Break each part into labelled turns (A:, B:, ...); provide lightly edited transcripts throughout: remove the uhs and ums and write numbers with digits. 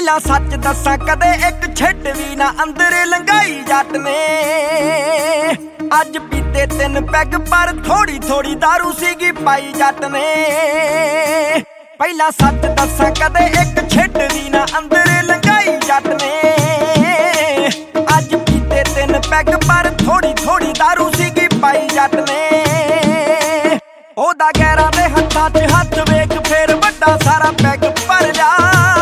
A: ਪਹਿਲਾਂ ਸੱਚ ਦੱਸਾਂ ਕਦੇ ਇੱਕ ਛਿੱਟ ਵੀ ਨਾ ਅੰਦਰ ਲੰਘਾਈ ਜੱਟ ਨੇ। ਅੱਜ ਪੀਤੇ 3 ਪੈਗ ਪਰ ਥੋੜੀ ਥੋੜੀ ਦਾਰੂ ਸੀਗੀ ਪਾਈ ਜੱਟ ਨੇ। ਪਹਿਲਾਂ ਸੱਚ ਦੱਸਾਂ ਕਦੇ ਇੱਕ ਛਿੱਟ ਵੀ ਨਾ ਅੰਦਰ ਲੰਘਾਈ ਜੱਟ ਨੇ। ਅੱਜ ਪੀਤੇ 3 ਪੈਗ ਪਰ ਥੋੜੀ ਥੋੜੀ ਦਾਰੂ ਸੀਗੀ ਪਾਈ ਜੱਟ ਨੇ। ਉਹਦਾ ਗੈਰਾਂ ਦੇ ਹੱਥਾਂ 'ਚ ਹੱਥ ਵੇਖ ਫੇਰ ਵੱਡਾ ਸਾਰਾ ਪੈਗ ਭਰ ਜਾ।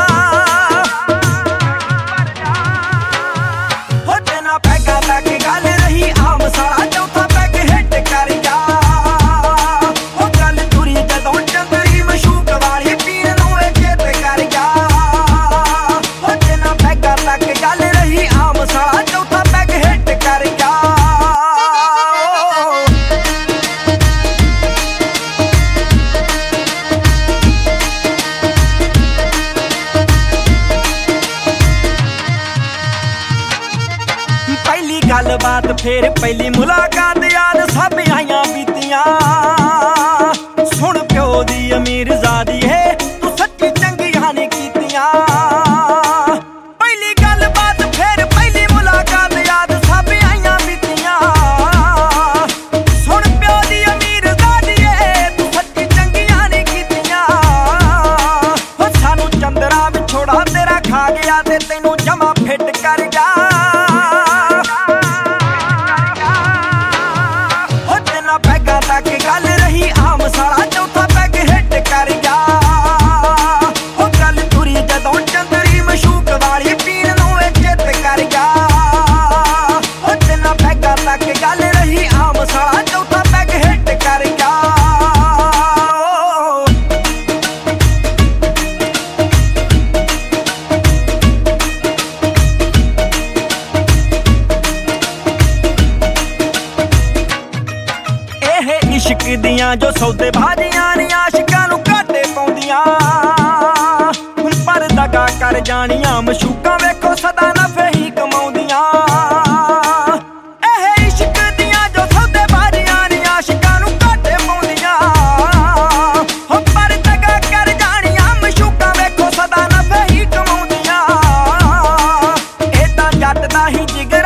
A: ਗੱਲਬਾਤ ਫੇਰ ਪਹਿਲੀ ਮੁਲਾਕਾਤ ਯਾਦ ਸਭ ਆਈਆਂ ਬੀਤੀਆਂ। ਸੁਣ ਪਿਓ ਦੀ ਅਮੀਰਜ਼ਾਦੀ ਹੈ ਤੂੰ ਸੱਚੀ ਚੰਗੀਆਂ ਨੇ ਕੀਤੀਆਂ। ਪਹਿਲੀ ਗੱਲਬਾਤ ਫੇਰ ਪਹਿਲੀ ਮੁਲਾਕਾਤ ਯਾਦ ਸਭ ਆਈਆਂ ਬੀਤੀਆਂ। ਸੁਣ ਪਿਓ ਦੀ ਅਮੀਰਜ਼ਾਦੀ ਹੈ ਤੂੰ ਸੱਚੀ ਚੰਗੀਆਂ ਨੇ ਕੀਤੀਆਂ। ਸਾਨੂੰ ਚੰਦਰਾ ਵਿਛੋੜਾ ਤੇਰਾ ਖਾ ਗਿਆ ਤੇ ਤੈਨੂੰ ਜਮਾ ਫਿੱਟ ਕਰ ਗਿਆ। ਗੱਲ ਰਹੀ ਆਮ ਸਾਲਾ ਚੌਥਾ ਪੈਗ ਹਿੱਟ ਕਰ ਗਿਆ। ਉਹ ਗੱਲ ਤੁਰੀ ਜਦੋਂ ਚੰਦਰੀ ਮਸ਼ੂਕ ਵਾਲੀ ਪੀਣ ਨੂੰ ਇੱਜ਼ਤ ਕਰ ਗਿਆ। ਉਹ 3 ਪੈਗਾਂ ਤੱਕ ਗੱਲ ਰਹੀ ਆਮ ਸਾਲਾ ਚੌਥਾ ਪੈਗ ਹਿੱਟ ਕਰ ਗਿਆ। ਇਸ਼ਕ ਦੀਆਂ ਜੋ ਸੌਦੇਬਾਜ਼ੀਆਂ ਨੀ ਆਸ਼ਿਕਾਂ ਨੂੰ ਘਾਟੇ ਪਾਉਂਦੀਆਂ। ਹੁਣ ਪਰ ਦਗਾ ਕਰ ਜਾਣੀਆਂ ਮਸ਼ੂਕਾਂ ਵੇਖੋ ਸਦਾ ਨਫੇ ਹੀ ਕਮਾਉਂਦੀਆਂ। ਇਹ ਇਸ਼ਕ ਦੀਆਂ ਜੋ ਸੌਦੇਬਾਜ਼ੀਆਂ ਨੀ ਆਸ਼ਿਕਾਂ ਨੂੰ ਘਾਟੇ ਪਾਉਂਦੀਆਂ। ਹੁਣ ਪਰ ਦਗਾ ਕਰ ਜਾਣੀਆਂ ਮਸ਼ੂਕਾਂ ਵੇਖੋ ਸਦਾ ਨਫੇ ਹੀ ਕਮਾਉਂਦੀਆਂ। ਇਹ ਤਾਂ ਜੱਟ ਦਾ ਹੀ ਜਿਗਰ